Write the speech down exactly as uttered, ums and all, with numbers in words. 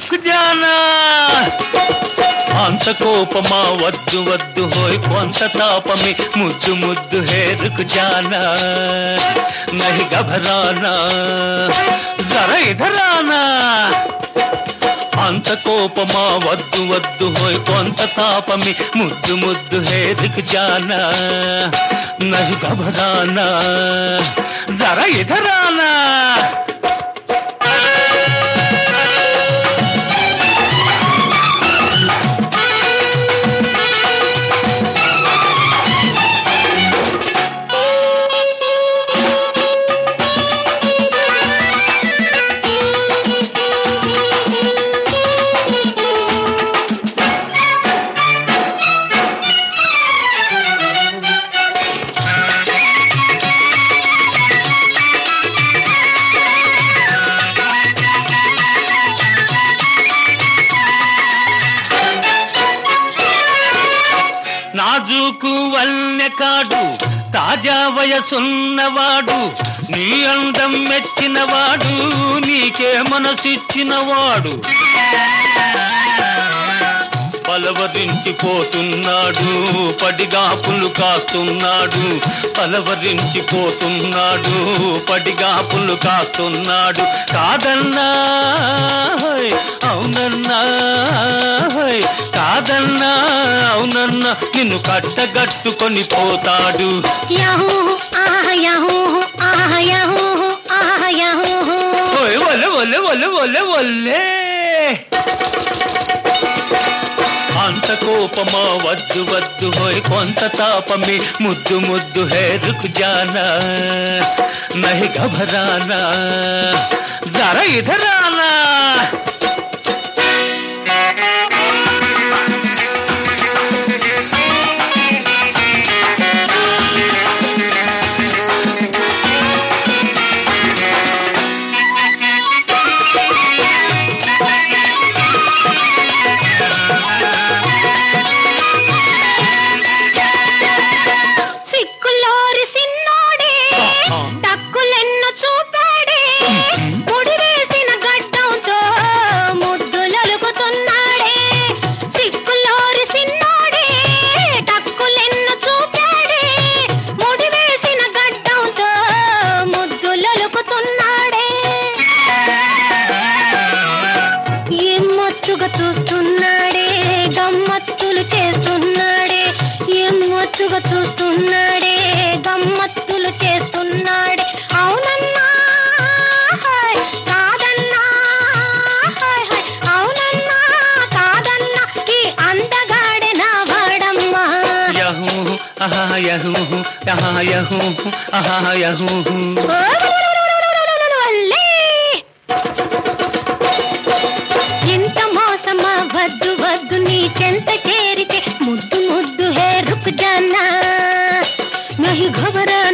రుక్ జానా అంత కోపమా వద్దు వద్దు హోయ్ కొంత తాపమే ముద్దు ముద్దు హే రుక్ జానా నహి ఘబరానా జరా ఇధర్ ఆనా అంత కోపమా వద్దు వద్దు హోయ్ కొంత తాపమే ముద్దు ముద్దు హే రుక్ జానా నహి ఘబరానా జరా ఇధర్ ఆనా నాజూకు వల్నెకాడు తాజా వయసున్నవాడు నీ అందం మెచ్చినవాడు నీకే మనసిచ్చినవాడు పలవరించిపోతున్నాడు పడిగాపులు కాస్తున్నాడు పలవరించిపోతున్నాడు పడిగాపులు కాస్తున్నాడు కాదన్నా అవునన్నా కాదన్నా అవునన్నా నిన్ను కట్టగట్టుకొని పోతాడు ఒలే ఒలే ఒలే ఒలే ఒలే అంత కోపమా వద్దు వద్దు హోయ్ కొంత తాపమే ముద్దు ముద్దు హే రుక్ జానా నహి ఘబరానా జరా ఇధర్ ఆనా చూస్తున్నాడే గమ్మత్తులు చేస్తున్నాడే ఎమ్మొచ్చుగా చూస్తున్నాడే గమ్మత్తులు చేస్తున్నాడే అవునన్నా కాదన్నా అవునన్నా కాదన్నా ఈ అందగాడే నా వాడమ్మా యహూ ఆహా యహూ ఆహా యహూ ఆహా యహూ ఎంత మోసమా వద్దు వద్దు నీ చెంత చేరితే ముద్దు ముద్దు హే రుక్ జానా నహి ఘబరా